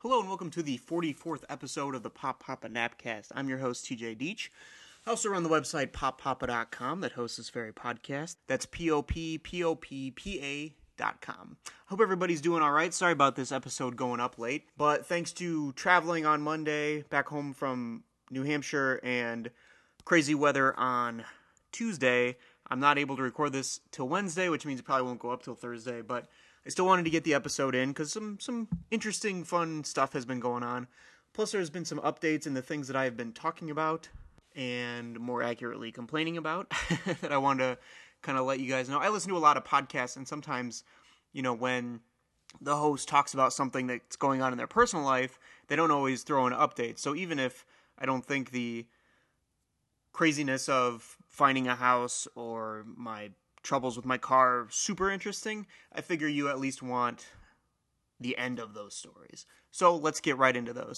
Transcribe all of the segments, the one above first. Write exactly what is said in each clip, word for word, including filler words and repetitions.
Hello and welcome to the forty-fourth episode of the Pop Papa Napcast. I'm your host, T J Deach. I also run the website pop papa dot com that hosts this very podcast. That's P O P P O P P A dot com. Hope everybody's doing all right. Sorry about this episode going up late, but thanks to traveling on Monday back home from New Hampshire and crazy weather on Tuesday, I'm not able to record this till Wednesday, which means it probably won't go up till Thursday, but I still wanted to get the episode in because some, some interesting, fun stuff has been going on. Plus, there's been some updates in the things that I've been talking about, and more accurately, complaining about, that I wanted to kind of let you guys know. I listen to a lot of podcasts, and sometimes, you know, when the host talks about something that's going on in their personal life, they don't always throw in updates. So even if I don't think the craziness of finding a house or my troubles with my car super interesting, I figure you at least want the end of those stories. So let's get right into those.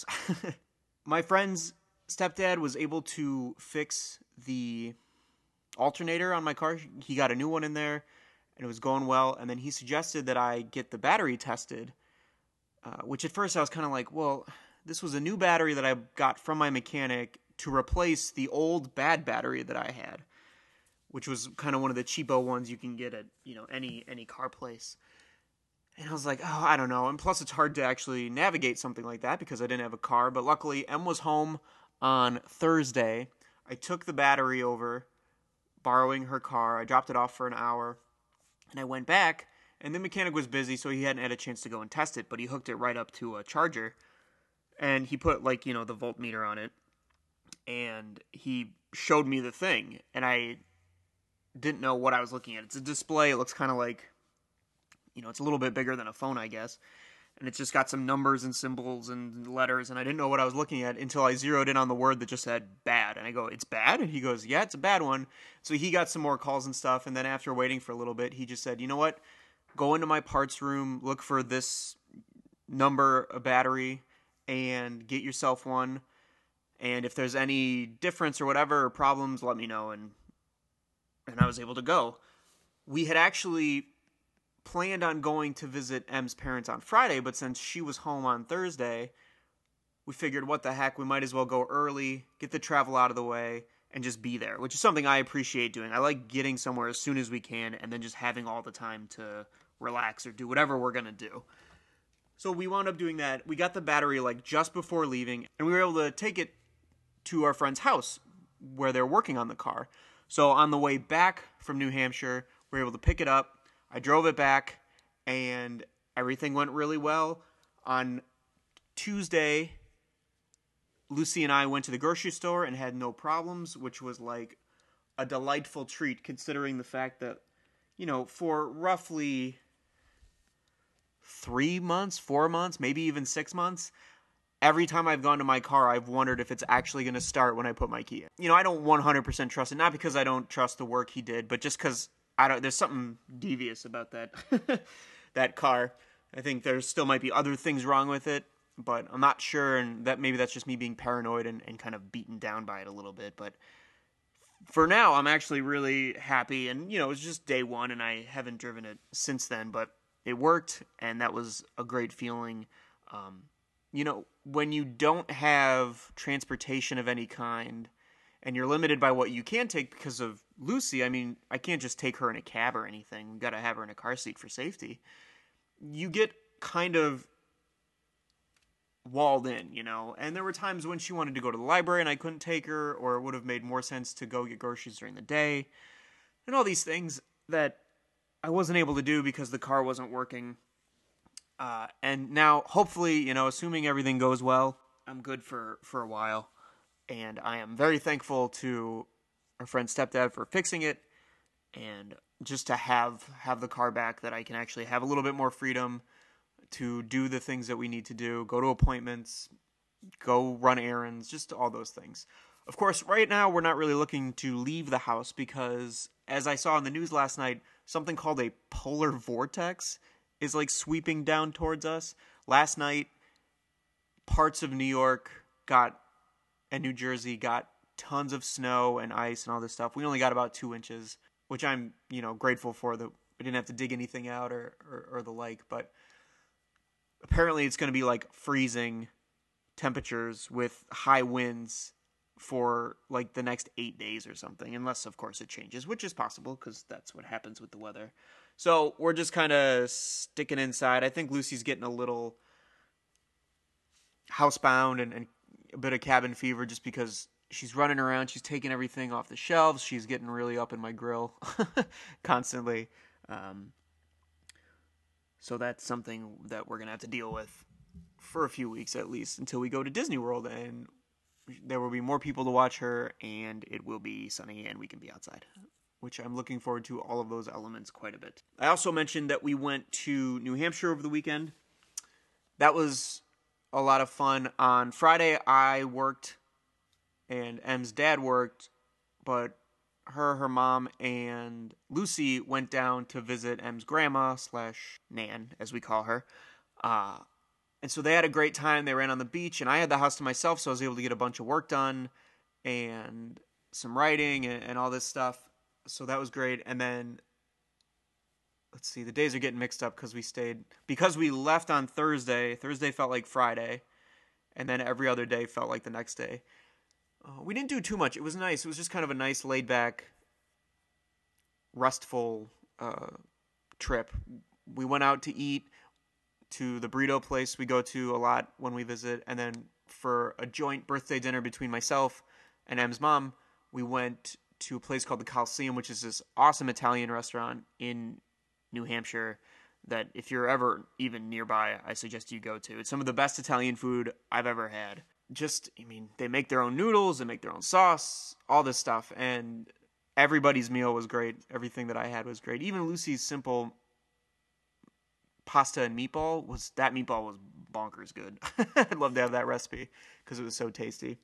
My friend's stepdad was able to fix the alternator on my car. He got a new one in there and it was going well, and then he suggested that I get the battery tested, uh, which at first I was kind of like, well, this was a new battery that I got from my mechanic to replace the old bad battery that I had, which was kind of one of the cheapo ones you can get at, you know, any any car place. And I was like, oh, I don't know. And plus, it's hard to actually navigate something like that because I didn't have a car. But luckily, Em was home on Thursday. I took the battery over, borrowing her car. I dropped it off for an hour, and I went back. And the mechanic was busy, so he hadn't had a chance to go and test it. But he hooked it right up to a charger, and he put, like, you know, the voltmeter on it. And he showed me the thing, and I didn't know what I was looking at. It's a display. It looks kind of like, you know, it's a little bit bigger than a phone, I guess. And it's just got some numbers and symbols and letters, and I didn't know what I was looking at until I zeroed in on the word that just said bad. And I go, it's bad? And he goes, yeah, it's a bad one. So he got some more calls and stuff, and then after waiting for a little bit, he just said, you know what? Go into my parts room, look for this number, a battery, and get yourself one. And if there's any difference or whatever, or problems, let me know. And and I was able to go. We had actually planned on going to visit Em's parents on Friday, but since she was home on Thursday, we figured, what the heck, we might as well go early, get the travel out of the way, and just be there, which is something I appreciate doing. I like getting somewhere as soon as we can, and then just having all the time to relax or do whatever we're going to do. So we wound up doing that. We got the battery like just before leaving, and we were able to take it to our friend's house where they're working on the car. So on the way back from New Hampshire, we were able to pick it up. I drove it back, and everything went really well. On Tuesday, Lucy and I went to the grocery store and had no problems, which was like a delightful treat considering the fact that, you know, for roughly three months, four months, maybe even six months, every time I've gone to my car, I've wondered if it's actually going to start when I put my key in. You know, I don't one hundred percent trust it, not because I don't trust the work he did, but just because I don't. There's something devious about that that car. I think there still might be other things wrong with it, but I'm not sure, and that maybe that's just me being paranoid and, and kind of beaten down by it a little bit. But for now, I'm actually really happy, and, you know, it was just day one, and I haven't driven it since then, but it worked, and that was a great feeling. Um, you know, when you don't have transportation of any kind, and you're limited by what you can take because of Lucy, I mean, I can't just take her in a cab or anything. We've got to have her in a car seat for safety. You get kind of walled in, you know, and there were times when she wanted to go to the library and I couldn't take her, or it would have made more sense to go get groceries during the day, and all these things that I wasn't able to do because the car wasn't working. Uh, and now, hopefully, you know, assuming everything goes well, I'm good for, for a while. And I am very thankful to our friend's stepdad for fixing it, and just to have have the car back, that I can actually have a little bit more freedom to do the things that we need to do, go to appointments, go run errands, just all those things. Of course, right now we're not really looking to leave the house because, as I saw in the news last night, something called a polar vortex is like sweeping down towards us. Last night, parts of New York got and New Jersey got tons of snow and ice and all this stuff. We only got about two inches, which I'm, you know, grateful for, that we didn't have to dig anything out or, or, or the like. But apparently it's going to be like freezing temperatures with high winds for like the next eight days or something, unless of course it changes, which is possible because that's what happens with the weather. So we're just kind of sticking inside. I think Lucy's getting a little housebound and, and a bit of cabin fever just because she's running around. She's taking everything off the shelves. She's getting really up in my grill constantly. Um, so that's something that we're going to have to deal with for a few weeks at least until we go to Disney World, and there will be more people to watch her, and it will be sunny, and we can be outside, which I'm looking forward to all of those elements quite a bit. I also mentioned that we went to New Hampshire over the weekend. That was a lot of fun. On Friday, I worked, and Em's dad worked, but her, her mom, and Lucy went down to visit Em's grandma, slash Nan, as we call her. Uh, and so they had a great time. They ran on the beach, and I had the house to myself, so I was able to get a bunch of work done, and some writing, and, and all this stuff. So that was great. And then, let's see, the days are getting mixed up because we stayed, because we left on Thursday, Thursday felt like Friday, and then every other day felt like the next day. Uh, we didn't do too much. It was nice. It was just kind of a nice, laid-back, restful uh, trip. We went out to eat to the burrito place we go to a lot when we visit, and then for a joint birthday dinner between myself and Em's mom, we went to a place called the Coliseum, which is this awesome Italian restaurant in New Hampshire that if you're ever even nearby, I suggest you go to. It's some of the best Italian food I've ever had. Just, I mean, they make their own noodles, they make their own sauce, all this stuff, and everybody's meal was great. Everything that I had was great. Even Lucy's simple pasta and meatball, was that meatball was bonkers good. I'd love to have that recipe because it was so tasty.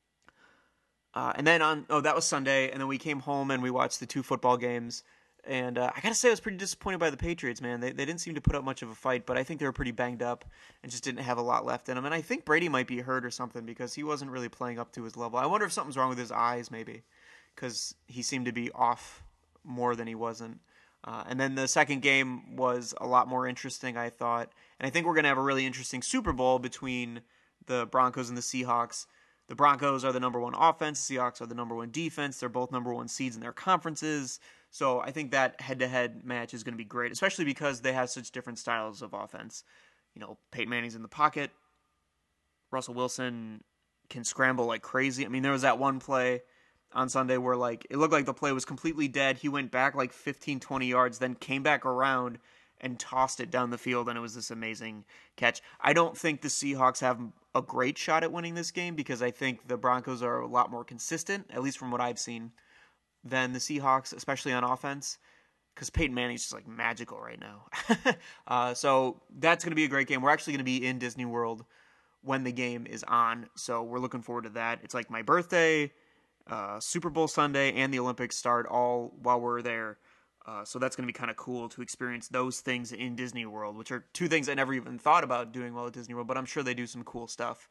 Uh, and then on, oh, that was Sunday, and then we came home and we watched the two football games. And uh, I got to say, I was pretty disappointed by the Patriots, man. They they didn't seem to put up much of a fight, but I think they were pretty banged up and just didn't have a lot left in them. And I think Brady might be hurt or something because he wasn't really playing up to his level. I wonder if something's wrong with his eyes, maybe, because he seemed to be off more than he wasn't. Uh, and then the second game was a lot more interesting, I thought. And I think we're going to have a really interesting Super Bowl between the Broncos and the Seahawks. The Broncos are the number one offense. The Seahawks are the number one defense. They're both number one seeds in their conferences. So I think that head-to-head match is going to be great, especially because they have such different styles of offense. You know, Peyton Manning's in the pocket. Russell Wilson can scramble like crazy. I mean, there was that one play on Sunday where, like, it looked like the play was completely dead. He went back like fifteen, twenty yards, then came back around and tossed it down the field, and it was this amazing catch. I don't think the Seahawks have a great shot at winning this game because I think the Broncos are a lot more consistent, at least from what I've seen, than the Seahawks, especially on offense, because Peyton Manning's just like magical right now. uh, so that's going to be a great game. We're actually going to be in Disney World when the game is on, so we're looking forward to that. It's like my birthday, uh, Super Bowl Sunday, and the Olympics start all while we're there. Uh, so that's going to be kind of cool to experience those things in Disney World, which are two things I never even thought about doing while at Disney World, but I'm sure they do some cool stuff.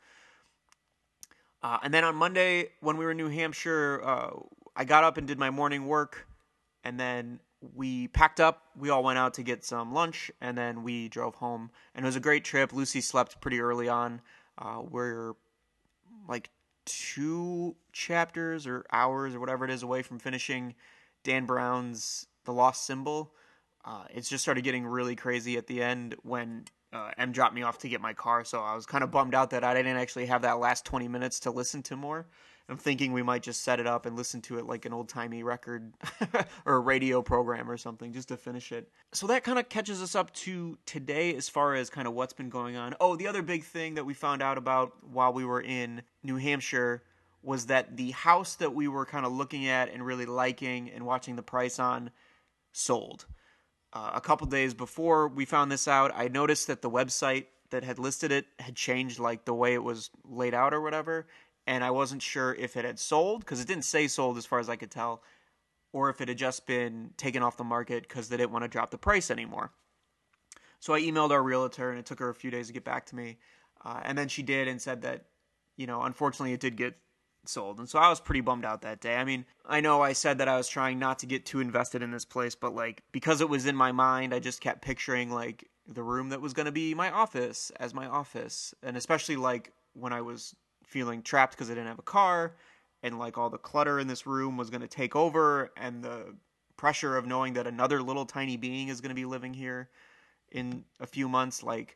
Uh, and then on Monday, when we were in New Hampshire, uh, I got up and did my morning work, and then we packed up. We all went out to get some lunch, and then we drove home. And it was a great trip. Lucy slept pretty early on. Uh, we're like two chapters or hours or whatever it is away from finishing Dan Brown's The Lost Symbol. Uh, it just started getting really crazy at the end when uh, Em dropped me off to get my car, so I was kind of bummed out that I didn't actually have that last twenty minutes to listen to more. I'm thinking we might just set it up and listen to it like an old-timey record or a radio program or something just to finish it. So that kind of catches us up to today as far as kind of what's been going on. Oh, the other big thing that we found out about while we were in New Hampshire was that the house that we were kind of looking at and really liking and watching the price on sold. Uh, a couple days before we found this out, I noticed that the website that had listed it had changed like the way it was laid out or whatever, and I wasn't sure if it had sold, because it didn't say sold as far as I could tell, or if it had just been taken off the market because they didn't want to drop the price anymore. So I emailed our realtor, and it took her a few days to get back to me, uh, and then she did and said that, you know, unfortunately it did get sold. And so I was pretty bummed out that day. I mean, I know I said that I was trying not to get too invested in this place, but like, because it was in my mind, I just kept picturing like the room that was going to be my office as my office. And especially like when I was feeling trapped because I didn't have a car, and like all the clutter in this room was going to take over, and the pressure of knowing that another little tiny being is going to be living here in a few months, like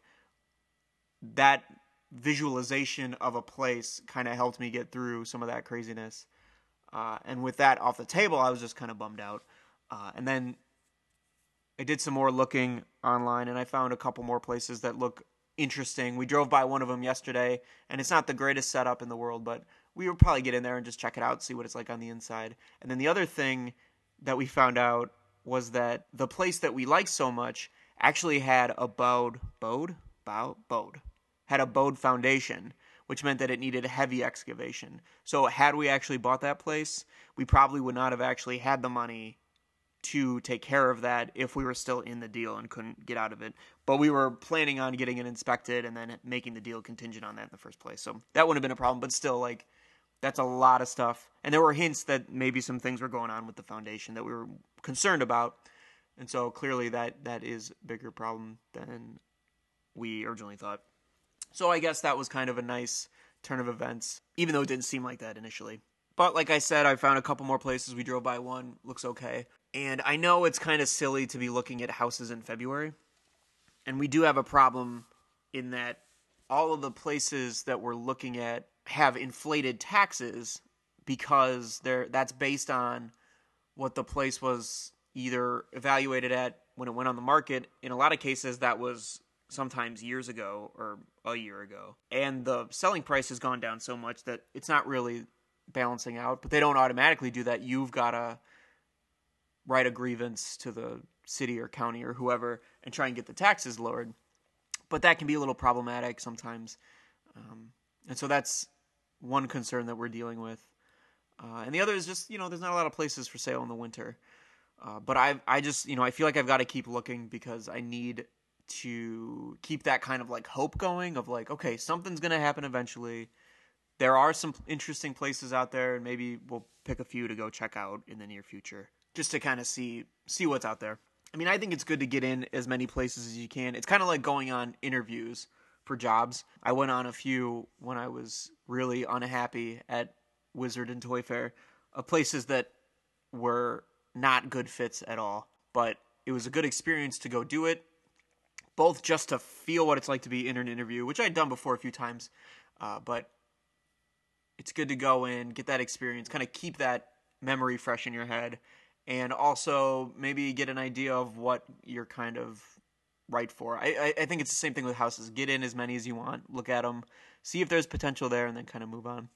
that visualization of a place kind of helped me get through some of that craziness. Uh, and with that off the table, I was just kind of bummed out. Uh, and then I did some more looking online, and I found a couple more places that look interesting. We drove by one of them yesterday, and it's not the greatest setup in the world, but we would probably get in there and just check it out, see what it's like on the inside. And then the other thing that we found out was that the place that we liked so much actually had a bowed, bowed, bow, bowed, had a bowed foundation, which meant that it needed heavy excavation. So had we actually bought that place, we probably would not have actually had the money to take care of that if we were still in the deal and couldn't get out of it. But we were planning on getting it inspected and then making the deal contingent on that in the first place. So that wouldn't have been a problem, but still, like, that's a lot of stuff. And there were hints that maybe some things were going on with the foundation that we were concerned about. And so clearly that that is a bigger problem than we originally thought. So I guess that was kind of a nice turn of events, even though it didn't seem like that initially. But like I said, I found a couple more places. We drove by one. Looks okay. And I know it's kind of silly to be looking at houses in February. And we do have a problem in that all of the places that we're looking at have inflated taxes because they're that's based on what the place was either evaluated at when it went on the market. In a lot of cases, that was sometimes years ago or a year ago. And the selling price has gone down so much that it's not really balancing out. But they don't automatically do that. You've got to write a grievance to the city or county or whoever and try and get the taxes lowered. But that can be a little problematic sometimes. Um, and so that's one concern that we're dealing with. Uh, and the other is just, you know, there's not a lot of places for sale in the winter. Uh, but I I just, you know, I feel like I've got to keep looking because I need to keep that kind of like hope going of like, okay, something's going to happen eventually. There are some interesting places out there, and maybe we'll pick a few to go check out in the near future just to kind of see see what's out there. I mean, I think it's good to get in as many places as you can. It's kind of like going on interviews for jobs. I went on a few when I was really unhappy at Wizard and Toy Fair, of places that were not good fits at all. But it was a good experience to go do it, both just to feel what it's like to be in an interview, which I'd done before a few times, uh, but it's good to go in, get that experience, kind of keep that memory fresh in your head, and also maybe get an idea of what you're kind of right for. I, I, I think it's the same thing with houses. Get in as many as you want, look at them, see if there's potential there, and then kind of move on.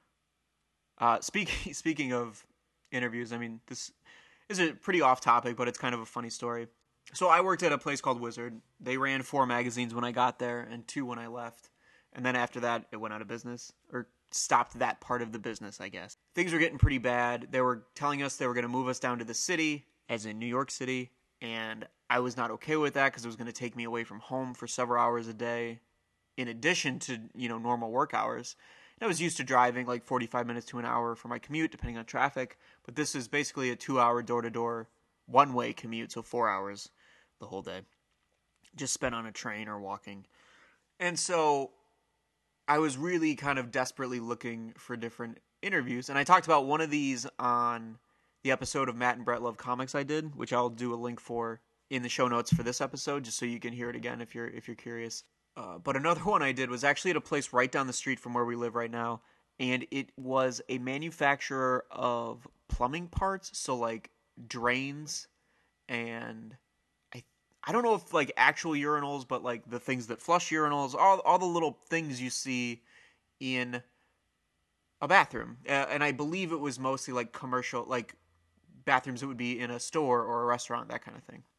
Uh, speaking speaking of interviews, I mean, this is a pretty off topic, but it's kind of a funny story. So I worked at a place called Wizard. They ran four magazines when I got there and two when I left. And then after that, it went out of business, or stopped that part of the business, I guess. Things were getting pretty bad. They were telling us they were going to move us down to the city, as in New York City, and I was not okay with that because it was going to take me away from home for several hours a day, in addition to, you know, normal work hours. And I was used to driving like forty-five minutes to an hour for my commute, depending on traffic, but this is basically a two-hour door-to-door, one-way commute, so four hours the whole day, just spent on a train or walking. And so I was really kind of desperately looking for different interviews. And I talked about one of these on the episode of Matt and Brett Love Comics I did, which I'll do a link for in the show notes for this episode, just so you can hear it again if you're if you're curious. Uh, but another one I did was actually at a place right down the street from where we live right now, and it was a manufacturer of plumbing parts, so like drains and I I don't know if like actual urinals, but like the things that flush urinals, all all the little things you see in a bathroom. Uh, and I believe it was mostly like commercial, like bathrooms that would be in a store or a restaurant, that kind of thing.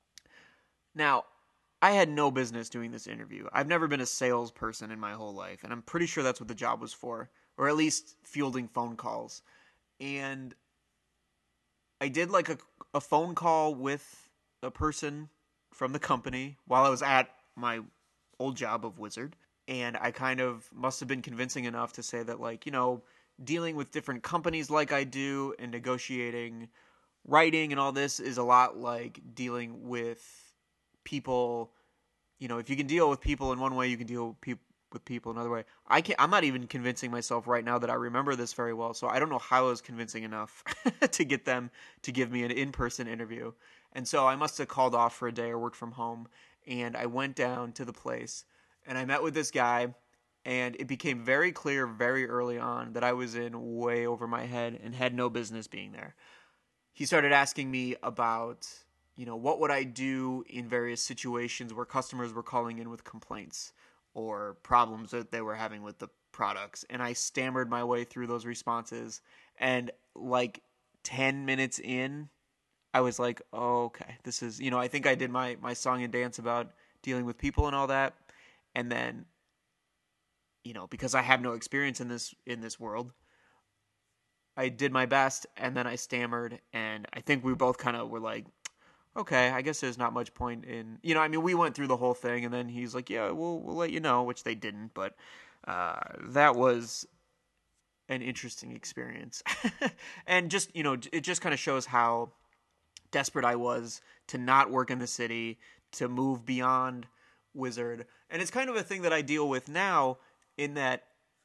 Now, I had no business doing this interview. I've never been a salesperson in my whole life, and I'm pretty sure that's what the job was for, or at least fielding phone calls. And I did like a, a phone call with a person from the company while I was at my old job of Wizard. And I kind of must have been convincing enough to say that, like, you know, dealing with different companies like I do and negotiating writing and all this is a lot like dealing with people you know, if you can deal with people in one way, you can deal with people with people another way. I can't, I'm not even convincing myself right now that I remember this very well, so I don't know how I was convincing enough to get them to give me an in-person interview. And so I must have called off for a day or worked from home, and I went down to the place, and I met with this guy, and it became very clear very early on that I was in way over my head and had no business being there. He started asking me about, you know, what would I do in various situations where customers were calling in with complaints or problems that they were having with the products. And I stammered my way through those responses. And like ten minutes in, I was like, oh, okay, this is, you know, I think I did my, my song and dance about dealing with people and all that. And then, you know, because I have no experience in this, in this world, I did my best, and then I stammered, and I think we both kind of were like, okay, I guess there's not much point in, you know, I mean, we went through the whole thing, and then he's like, yeah, we'll, we'll let you know, which they didn't, but uh, that was an interesting experience. And just, you know, it just kind of shows how desperate I was to not work in the city, to move beyond Wizard. And it's kind of a thing that I deal with now in that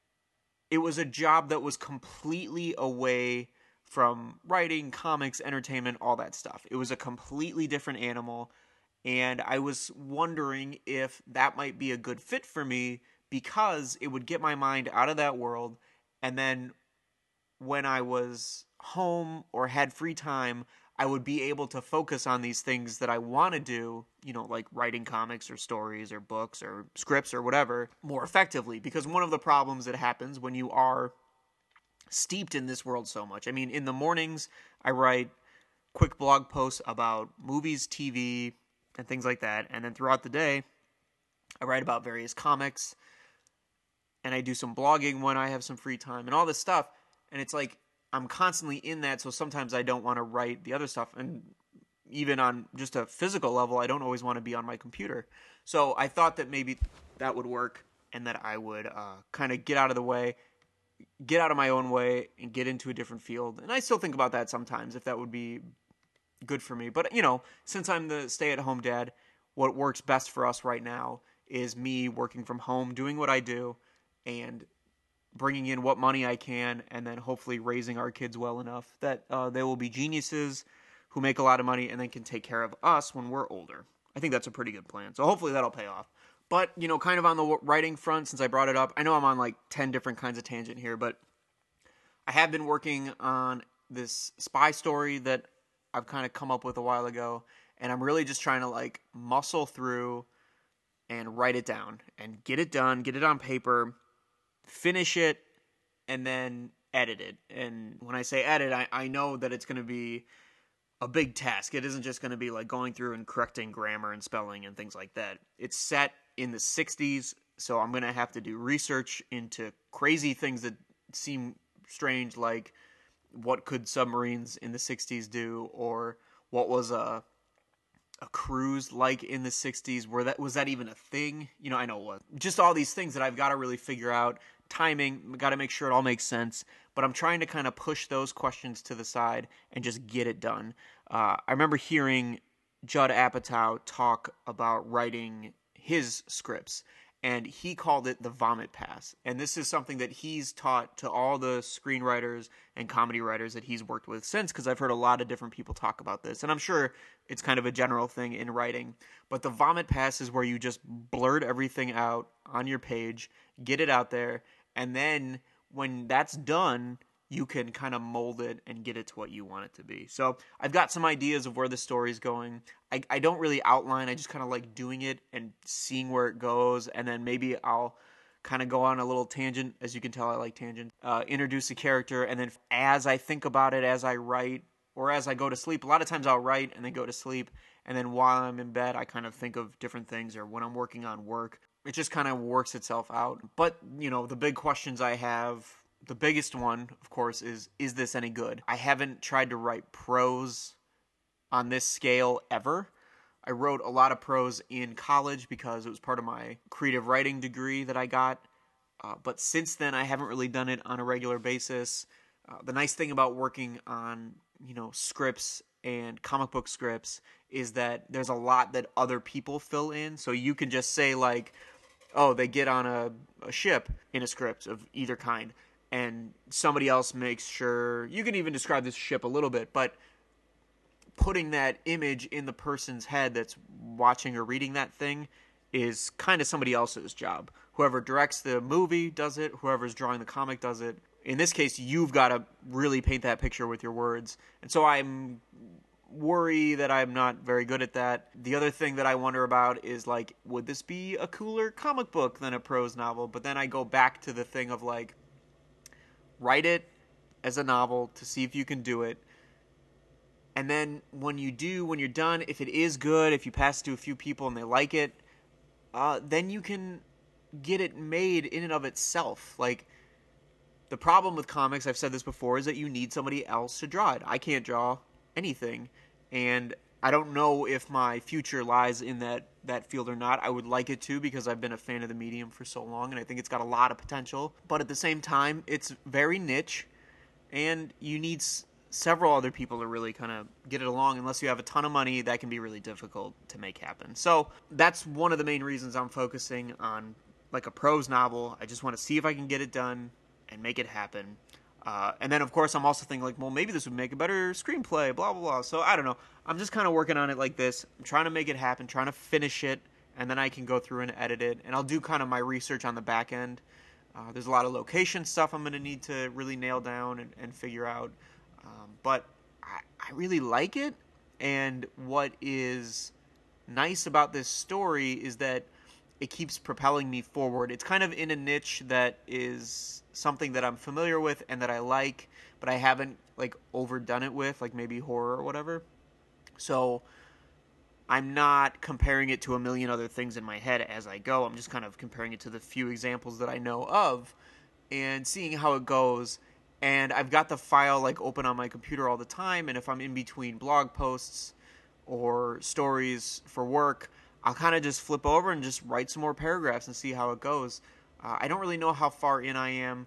it was a job that was completely away from writing, comics, entertainment, all that stuff. It was a completely different animal, and I was wondering if that might be a good fit for me because it would get my mind out of that world, and then when I was home or had free time, I would be able to focus on these things that I want to do, you know, like writing comics or stories or books or scripts or whatever, more effectively. Because one of the problems that happens when you are steeped in this world so much, I mean, in the mornings, I write quick blog posts about movies, T V, and things like that. And then throughout the day, I write about various comics, and I do some blogging when I have some free time and all this stuff. And it's like, I'm constantly in that, so sometimes I don't want to write the other stuff. And even on just a physical level, I don't always want to be on my computer. So I thought that maybe that would work and that I would uh, kind of get out of the way, get out of my own way, and get into a different field. And I still think about that sometimes, if that would be good for me. But, you know, since I'm the stay-at-home dad, what works best for us right now is me working from home, doing what I do, and bringing in what money I can, and then hopefully raising our kids well enough that uh, they will be geniuses who make a lot of money and then can take care of us when we're older. I think that's a pretty good plan. So hopefully that'll pay off. But, you know, kind of on the writing front, since I brought it up, I know I'm on like ten different kinds of tangent here, but I have been working on this spy story that I've kind of come up with a while ago, and I'm really just trying to like muscle through and write it down and get it done, get it on paper, finish it, and then edit it. And when I say edit, I, I know that it's going to be a big task. It isn't just going to be like going through and correcting grammar and spelling and things like that. It's set in the sixties, so I'm going to have to do research into crazy things that seem strange, like what could submarines in the sixties do, or what was a a cruise like in the sixties, where that was that even a thing? You know, I know what. Just all these things that I've got to really figure out. Timing, got to make sure it all makes sense. But I'm trying to kind of push those questions to the side and just get it done. Uh, I remember hearing Judd Apatow talk about writing his scripts, and he called it the vomit pass. And this is something that he's taught to all the screenwriters and comedy writers that he's worked with since, because I've heard a lot of different people talk about this. And I'm sure it's kind of a general thing in writing. But the vomit pass is where you just blurt everything out on your page, get it out there, and then when that's done, you can kind of mold it and get it to what you want it to be. So I've got some ideas of where the story's going. I, I don't really outline. I just kind of like doing it and seeing where it goes. And then maybe I'll kind of go on a little tangent. As you can tell, I like tangent. Uh, introduce a character. And then as I think about it, as I write, or as I go to sleep, a lot of times I'll write and then go to sleep. And then while I'm in bed, I kind of think of different things, or when I'm working on work. It just kind of works itself out. But, you know, the big questions I have, the biggest one, of course, is, is this any good? I haven't tried to write prose on this scale ever. I wrote a lot of prose in college because it was part of my creative writing degree that I got. Uh, but since then, I haven't really done it on a regular basis. Uh, the nice thing about working on, you know, scripts and comic book scripts is that there's a lot that other people fill in. So you can just say like, oh, they get on a, a ship in a script of either kind, and somebody else makes sure, you can even describe this ship a little bit, but putting that image in the person's head that's watching or reading that thing is kind of somebody else's job. Whoever directs the movie does it, whoever's drawing the comic does it. In this case, you've got to really paint that picture with your words. And so I'm worry that I'm not very good at that. The other thing that I wonder about is, like, would this be a cooler comic book than a prose novel? But then I go back to the thing of, like, write it as a novel to see if you can do it. And then when you do, when you're done, if it is good, if you pass it to a few people and they like it, uh, then you can get it made in and of itself. Like, the problem with comics, I've said this before, is that you need somebody else to draw it. I can't draw anything, and I don't know if my future lies in that, that field or not. I would like it to, because I've been a fan of the medium for so long, and I think it's got a lot of potential. But at the same time, it's very niche, and you need s- several other people to really kind of get it along. Unless you have a ton of money, that can be really difficult to make happen. So that's one of the main reasons I'm focusing on, like, a prose novel. I just want to see if I can get it done and make it happen. Uh, and then, of course, I'm also thinking, like, well, maybe this would make a better screenplay, blah, blah, blah. So, I don't know. I'm just kind of working on it like this. I'm trying to make it happen, trying to finish it, and then I can go through and edit it. And I'll do kind of my research on the back end. Uh, there's a lot of location stuff I'm going to need to really nail down and, and figure out. Um, but I, I really like it. And what is nice about this story is that it keeps propelling me forward. It's kind of in a niche that is something that I'm familiar with and that I like, but I haven't, like, overdone it with, like maybe horror or whatever. So I'm not comparing it to a million other things in my head as I go. I'm just kind of comparing it to the few examples that I know of and seeing how it goes. And I've got the file, like, open on my computer all the time, and if I'm in between blog posts or stories for work, I'll kind of just flip over and just write some more paragraphs and see how it goes. Uh, I don't really know how far in I am.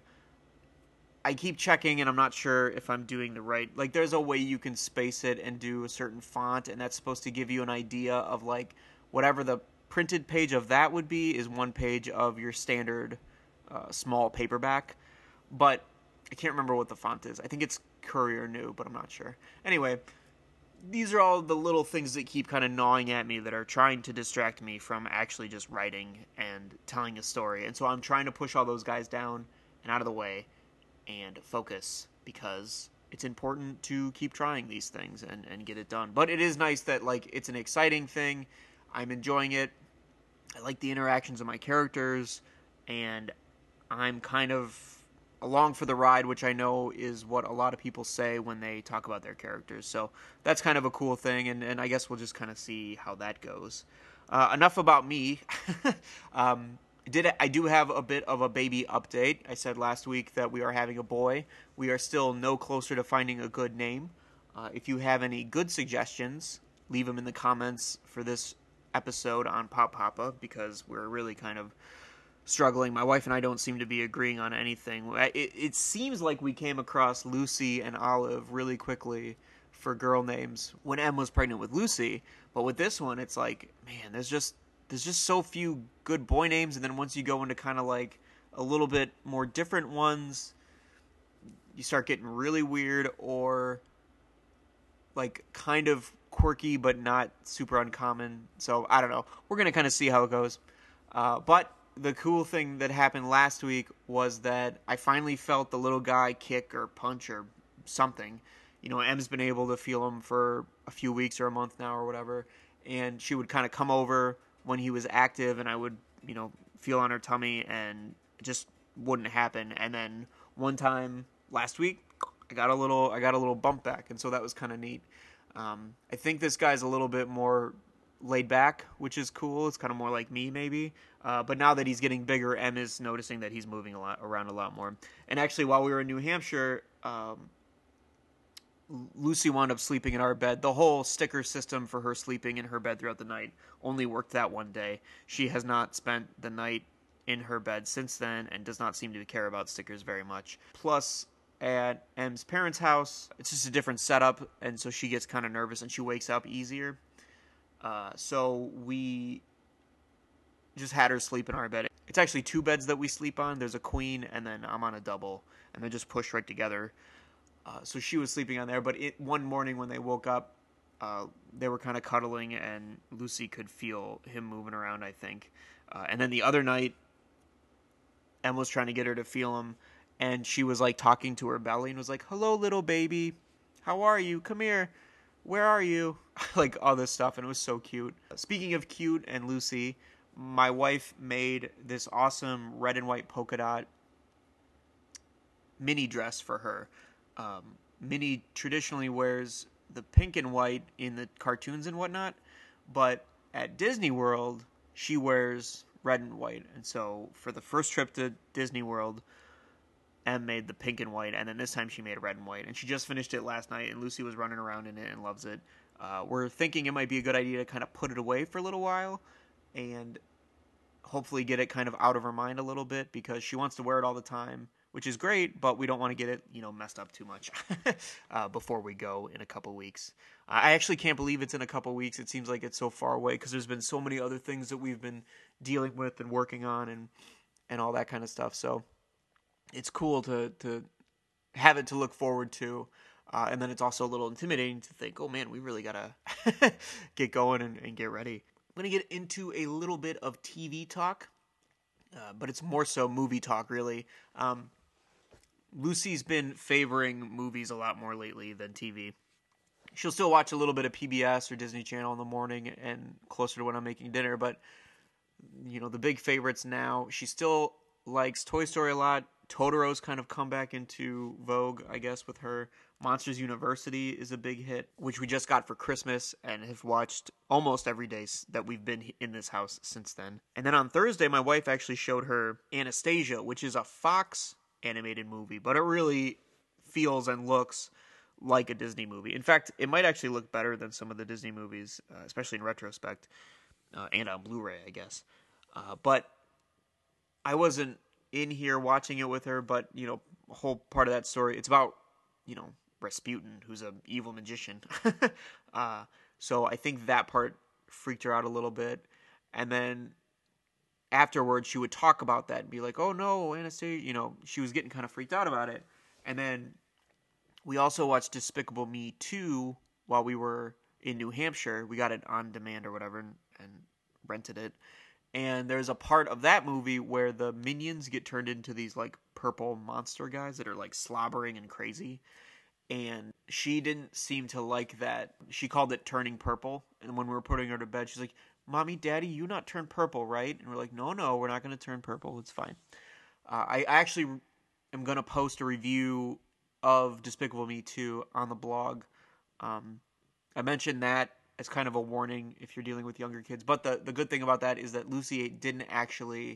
I keep checking, and I'm not sure if I'm doing the right... Like, there's a way you can space it and do a certain font, and that's supposed to give you an idea of, like, whatever the printed page of that would be is one page of your standard uh, small paperback. But I can't remember what the font is. I think it's Courier New, but I'm not sure. Anyway, these are all the little things that keep kind of gnawing at me that are trying to distract me from actually just writing and telling a story. And so I'm trying to push all those guys down and out of the way and focus, because it's important to keep trying these things and, and get it done. But it is nice that, like, it's an exciting thing. I'm enjoying it. I like the interactions of my characters, and I'm kind of along for the ride, which I know is what a lot of people say when they talk about their characters. So that's kind of a cool thing, and, and I guess we'll just kind of see how that goes. Uh, enough about me. um, did I do have a bit of a baby update. I said last week that we are having a boy. We are still no closer to finding a good name. Uh, if you have any good suggestions, leave them in the comments for this episode on Pop Papa, because we're really kind of struggling. My wife and I don't seem to be agreeing on anything. It, it seems like we came across Lucy and Olive really quickly for girl names when Em was pregnant with Lucy, but with this one, it's like, man, there's just there's just so few good boy names, and then once you go into kind of like a little bit more different ones, you start getting really weird or like kind of quirky but not super uncommon. So I don't know. We're gonna kind of see how it goes. Uh, but the cool thing that happened last week was that I finally felt the little guy kick or punch or something. You know, Em's been able to feel him for a few weeks or a month now or whatever, and she would kind of come over when he was active, and I would, you know, feel on her tummy, and it just wouldn't happen. And then one time last week, I got a little, I got a little bump back, and so that was kind of neat. Um, I think this guy's a little bit more laid back, which is cool. It's kind of more like me, maybe. Uh, but now that he's getting bigger, Em is noticing that he's moving a lot around a lot more. And actually, while we were in New Hampshire, um, Lucy wound up sleeping in our bed. The whole sticker system for her sleeping in her bed throughout the night only worked that one day. She has not spent the night in her bed since then and does not seem to care about stickers very much. Plus, at M's parents' house. It's just a different setup, and so she gets kind of nervous and she wakes up easier. Uh, so we just had her sleep in our bed. It's actually two beds that we sleep on. There's a queen, and then I'm on a double, and they're just pushed right together. Uh, so she was sleeping on there, but it, one morning when they woke up, uh, they were kind of cuddling, and Lucy could feel him moving around, I think. Uh, and then the other night, Em was trying to get her to feel him, and she was like talking to her belly and was like, "Hello, little baby. How are you? Come here. Where are you?" Like all this stuff, and it was so cute. Speaking of cute and Lucy, my wife made this awesome red and white polka dot mini dress for her. Um, Minnie traditionally wears the pink and white in the cartoons and whatnot, but at Disney World, she wears red and white. And so for the first trip to Disney World, Em made the pink and white, and then this time she made red and white. And she just finished it last night, and Lucy was running around in it and loves it. Uh, we're thinking it might be a good idea to kind of put it away for a little while and hopefully get it kind of out of her mind a little bit, because she wants to wear it all the time, which is great, but we don't want to get it, you know, messed up too much uh, before we go in a couple weeks. Uh, I actually can't believe it's in a couple weeks. It seems like it's so far away because there's been so many other things that we've been dealing with and working on and and all that kind of stuff. So it's cool to to have it to look forward to. Uh, and then it's also a little intimidating to think, oh man, we really got to get going and, and get ready. I'm going to get into a little bit of T V talk, uh, but it's more so movie talk, really. Um, Lucy's been favoring movies a lot more lately than T V. She'll still watch a little bit of P B S or Disney Channel in the morning and closer to when I'm making dinner, but, you know, the big favorites now, she still likes Toy Story a lot. Totoro's kind of come back into vogue, I guess, with her. Monsters University is a big hit, which we just got for Christmas and have watched almost every day that we've been in this house since then. And then on Thursday, my wife actually showed her Anastasia, which is a Fox animated movie, but it really feels and looks like a Disney movie. In fact, it might actually look better than some of the Disney movies, uh, especially in retrospect, uh, and on Blu-ray, I guess. Uh, but I wasn't in here watching it with her, but, you know, a whole part of that story, it's about, you know, Rasputin, who's an evil magician. uh, so I think that part freaked her out a little bit. And then afterwards, she would talk about that and be like, oh no, Anastasia, you know, she was getting kind of freaked out about it. And then we also watched Despicable Me two while we were in New Hampshire. We got it on demand or whatever and, and rented it. And there's a part of that movie where the minions get turned into these like purple monster guys that are like slobbering and crazy. And she didn't seem to like that. She called it turning purple. And when we were putting her to bed, she's like, Mommy, Daddy, you not turn purple, right? And we're like, no, no, we're not going to turn purple. It's fine. Uh, I actually am going to post a review of Despicable Me two on the blog. Um, I mentioned that as kind of a warning if you're dealing with younger kids. But the, the good thing about that is that Lucy didn't actually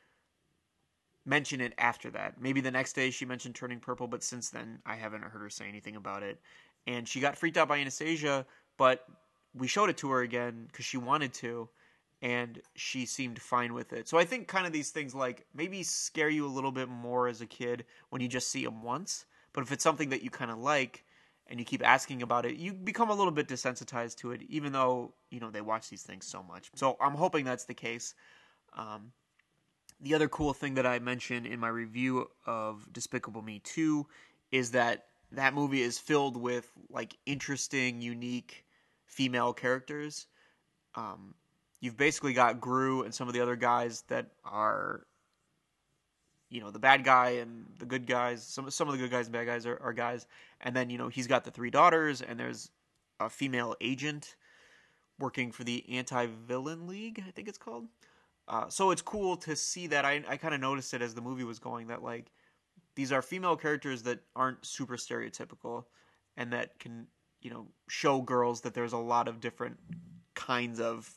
mention it after that. Maybe the next day she mentioned turning purple, but since then I haven't heard her say anything about it. And she got freaked out by Anastasia, but we showed it to her again because she wanted to, and she seemed fine with it. So I think kind of these things like maybe scare you a little bit more as a kid when you just see them once. But if it's something that you kind of like and you keep asking about it, you become a little bit desensitized to it, even though, you know, they watch these things so much. So I'm hoping that's the case. Um, The other cool thing that I mentioned in my review of Despicable Me two is that that movie is filled with like interesting, unique female characters. Um, you've basically got Gru and some of the other guys that are, you know, the bad guy and the good guys. Some some of the good guys and bad guys are, are guys. And then, you know, he's got the three daughters, and there's a female agent working for the Anti-Villain League, I think it's called. Uh, so it's cool to see that. I, I kind of noticed it as the movie was going, that like these are female characters that aren't super stereotypical and that can, you know, show girls that there's a lot of different kinds of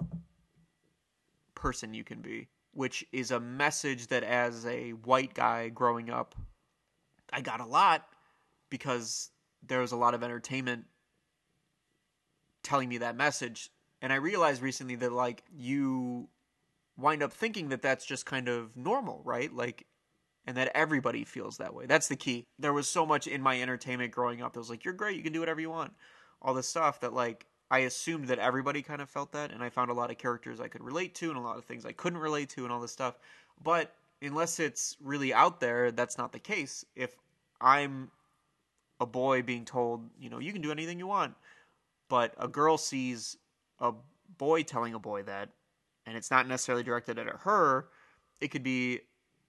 person you can be, which is a message that as a white guy growing up, I got a lot because there was a lot of entertainment telling me that message. And I realized recently that like you wind up thinking that that's just kind of normal, right? Like and that everybody feels that way. That's the key. There was so much in my entertainment growing up that was like, you're great, you can do whatever you want. All this stuff that, like, I assumed that everybody kind of felt that, and I found a lot of characters I could relate to and a lot of things I couldn't relate to and all this stuff. But unless it's really out there, that's not the case. If I'm a boy being told, you know, you can do anything you want, but a girl sees a boy telling a boy that, and it's not necessarily directed at her, it could be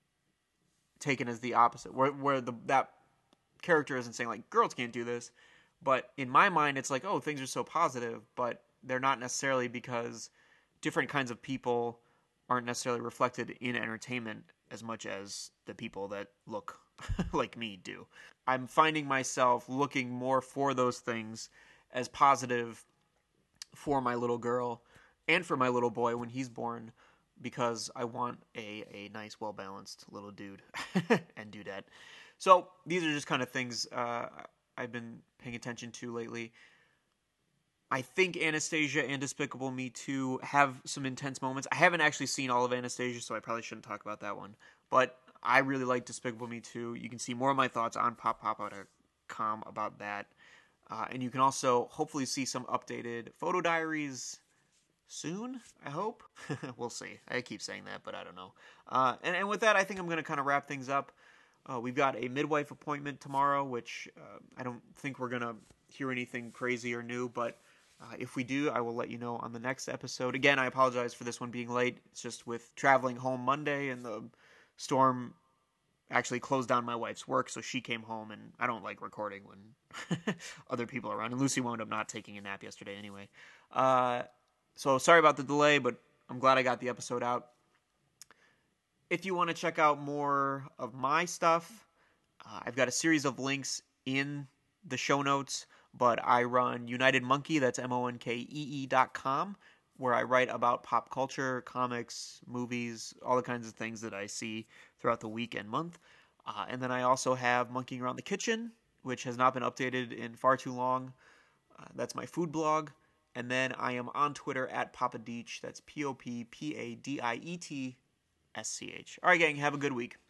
taken as the opposite, where where the that character isn't saying, like, girls can't do this, but in my mind it's like, oh, things are so positive, but they're not necessarily, because different kinds of people aren't necessarily reflected in entertainment as much as the people that look like me do. I'm finding myself looking more for those things as positive for my little girl and for my little boy when he's born, because I want a, a nice, well-balanced little dude and dudette. So these are just kind of things uh, I've been paying attention to lately. I think Anastasia and Despicable Me two have some intense moments. I haven't actually seen all of Anastasia, so I probably shouldn't talk about that one. But I really like Despicable Me two. You can see more of my thoughts on pop papa dot com about that. Uh, and you can also hopefully see some updated photo diaries soon, I hope. We'll see. I keep saying that, but I don't know. Uh, and, and with that, I think I'm going to kind of wrap things up. Uh, we've got a midwife appointment tomorrow, which uh, I don't think we're going to hear anything crazy or new, but uh, if we do, I will let you know on the next episode. Again, I apologize for this one being late. It's just with traveling home Monday, and the storm actually closed down my wife's work, so she came home, and I don't like recording when other people are around, and Lucy wound up not taking a nap yesterday anyway. Uh... So sorry about the delay, but I'm glad I got the episode out. If you want to check out more of my stuff, uh, I've got a series of links in the show notes, but I run United Monkey, that's M O N K E E dot com, where I write about pop culture, comics, movies, all the kinds of things that I see throughout the week and month. Uh, and then I also have Monkeying Around the Kitchen, which has not been updated in far too long. Uh, that's my food blog. And then I am on Twitter at Papa Deitch. That's P O P P A D I E T S C H. All right, gang, have a good week.